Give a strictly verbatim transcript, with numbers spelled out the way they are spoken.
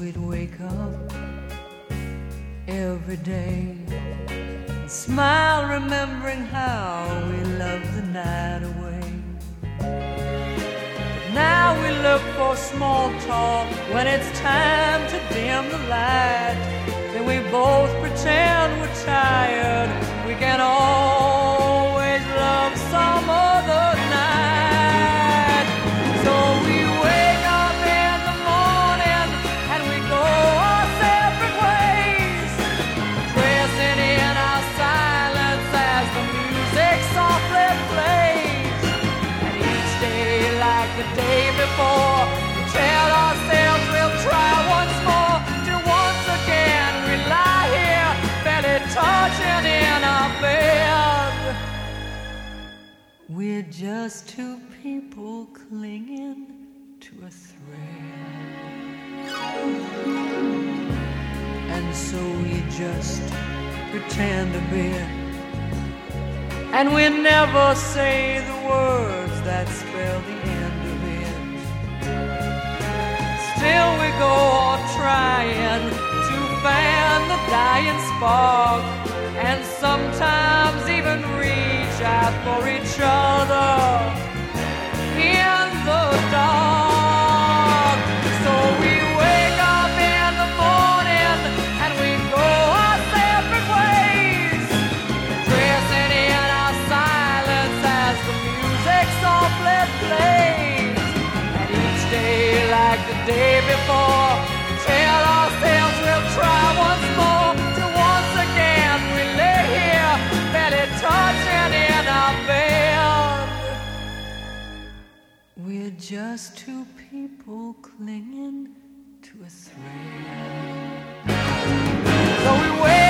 we'd wake up every day and smile, remembering how we loved the night away. But now we look for small talk when it's time to dim the light. Then we both pretend we're tired. We can always love some other night. So we wake up in the morning and we go our separate ways, dressing in our silence as the music softly plays. And each day, like the day before, we tell ourselves we'll try once more, till once again we lie here, barely touching in our bed. We're just two people clinging to a thread, and so we just pretend a bit, and we never say the words that spell the end of it. Still we go on trying to fan the dying spark, and sometimes even reach out for each other in the dark. So we wake up in the morning and we go our separate ways, dressing in our silence as the music softly plays. And each day, like the day before, we tell ourselves we'll try once more, till once again we lay here, barely touching in our bed. We're just two people clinging to a thread. So we wait.